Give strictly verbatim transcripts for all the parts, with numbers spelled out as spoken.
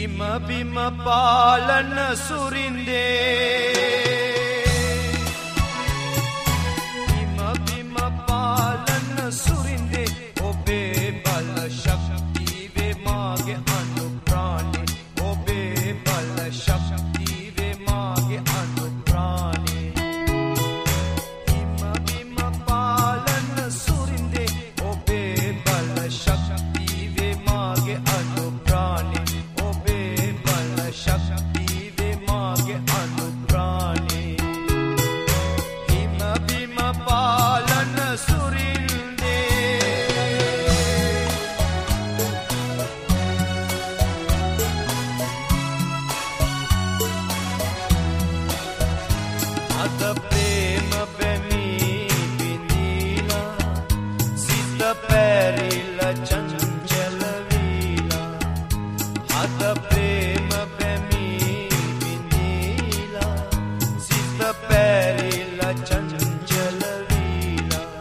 හිම බිම පාලන සුරින්දේ හිම බිම පාලන සුරින්දේ ඔබේ බල ශක්තිය වේ මාගේ අනුප්‍රාණේ ඔබේ බල ශක්තිය වේ මාගේ අනුප්‍රාණේ හිම බිම පාලන සුරින්දේ ඔබේ බල ශක්තිය වේ මාගේ අනුප්‍රාණේ ඔබේ බල ශක්තිය වේ මාගේ අනුප්‍රාණේ හිම බිම පාලන සුරින්දේ අද ප්‍රේම බැමී බිඳීලා සිත පැරිලා චංචල වීලා අද ප්‍රේම බැමී බිඳීලා සිත පැරිලා චංචල වීලා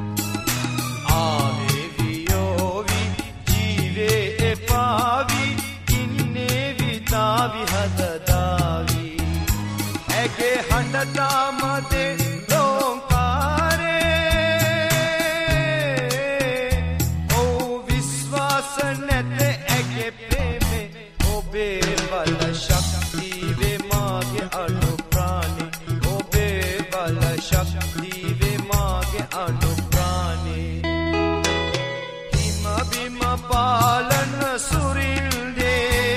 ආවේ වියෝවි ජීවේ එපාවි ඉන්නේ විතාවි හදදාවි ඇගේ හඬතාමදේ ලෝකාරේ ඔව් විශ්වාස නැත ඇගේ ප්‍රේමේ ඔබේ බල ශක්තිය වේ මාගේ අනුප්‍රාණේ ඔබේ බල ශක්තිය වේ මාගේ අනුප්‍රාණේ හිම බිම පාලන සුරින්දේ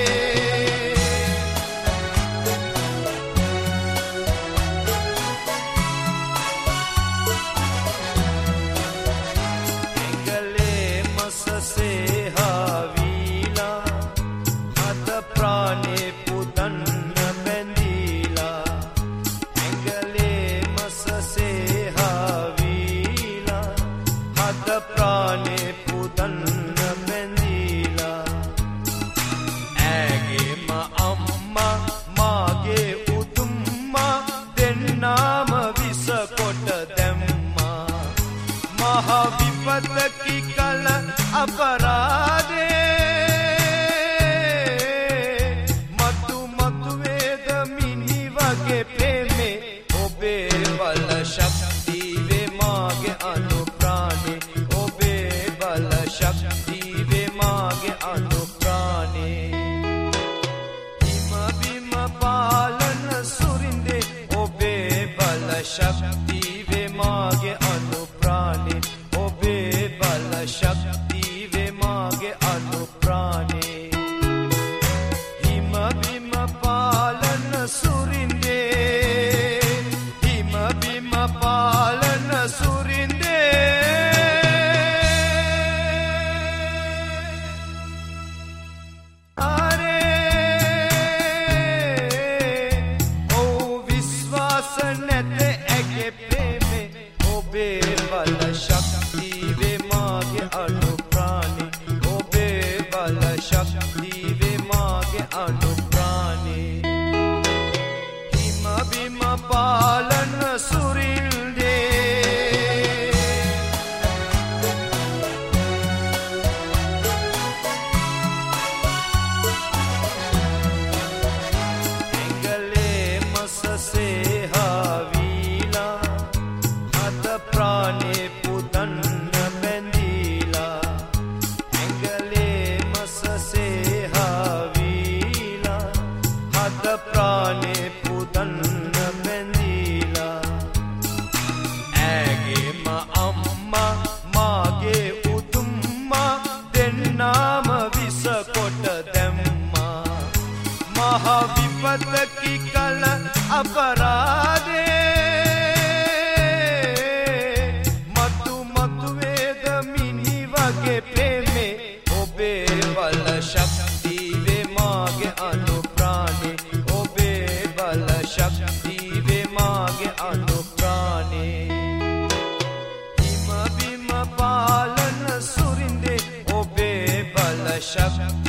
ඇඟලේ මසසේ හාවිලා අද ප්‍රාණේ පුදන්න බැඳීලා ඇඟලේ මසසේ හාවිලා අද ප්‍රාණේ පුදන්න බැඳීලා ඇගේම අම්මා මාගේ උතුම්මා දෙන්නාම විස කොට දැම්මා මහ විපතකි කල අපරාධේ මතු මතු වේද මිනි වගේ ප්‍රේමේ ඔබේ බල ශක්තිය වේ මාගේ අනුප්‍රාණේ ඔබේ බල ශක්තිය වේ මාගේ අනුප්‍රාණේ හිම බිම පාලන සුරින්දේ ඔබේ බල ශක්තිය වේ මාගේ අනුප්‍රාණේ ඔබේ බල ශක්තිය වේ මාගේ අනුප්‍රාණේ හිම බිම පාලන සුරින්දේ හිම බිම පාලන සුරින්දේ ඔව් විශ්වාස නැත ඇගේ ප්‍රේමේ ඔබේ බල ශක්තිය වේ මාගේ අනුප්‍රාණේ ඔබේ බල ශක්තිය වේ මාගේ අනුප්‍රාණේ හිම බිම පාලන සුරින්දේ ඇඟලේ මසසේ හාවිලා අද ප්‍රාණේ පුදන්න බැඳීලා ඇඟලේ මසසේ හාවිලා අද ප්‍රාණේ පුදන්න බැඳීලා ඇගේම අම්මා මාගේ උතුම්මා දෙන්නාම විස කොට දැම්මා මහ විපතකි කල අපරාධේ මතු මතු වේද මිනි වගේ ප්‍රේමේ ඔබේ බල ශක්තිය වේ මාගේ අනුප්‍රාණේ ඔබේ බල ශක්තිය වේ මාගේ අනුප්‍රාණේ හිම බිම පාලන සුරින්දේ ඔබේ බල ශක්තිය